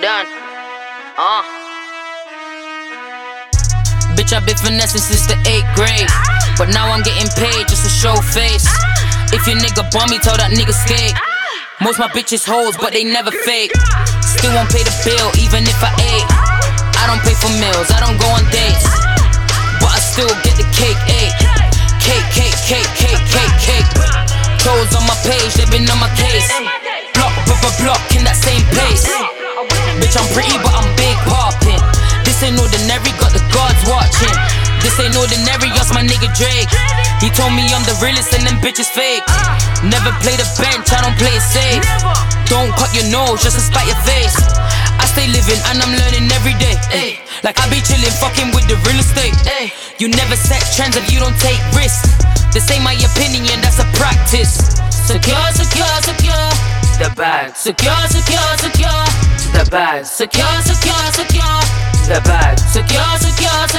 done. Bitch, I've been finessing since the 8th grade, but now I'm getting paid just to show face. If your nigga bum me, tell that nigga skate. Most my bitches hoes, but they never fake. Still won't pay the bill, even if I ate. I don't pay for meals, I don't go on dates, but I still get the cake, ayy. Cake, cake, cake, cake, cake, cake. Toes on my page, they been on my case. Block, block, in that same pace. Bitch, I'm pretty, but I'm big poppin'. This ain't ordinary, got the gods watching. This ain't ordinary, ask my nigga Drake. He told me I'm the realest and them bitches fake. Never play the bench, I don't play it safe. Don't cut your nose just to spite your face. I stay living and I'm learning every day, ay. Like I be chillin', fucking with the real estate, ay. You never set trends if you don't take risks. This ain't my opinion, that's a practice. Secure, secure, secure the bag. Secure, secure, secure the bag. Secure, secure, secure the bag. Secure, secure,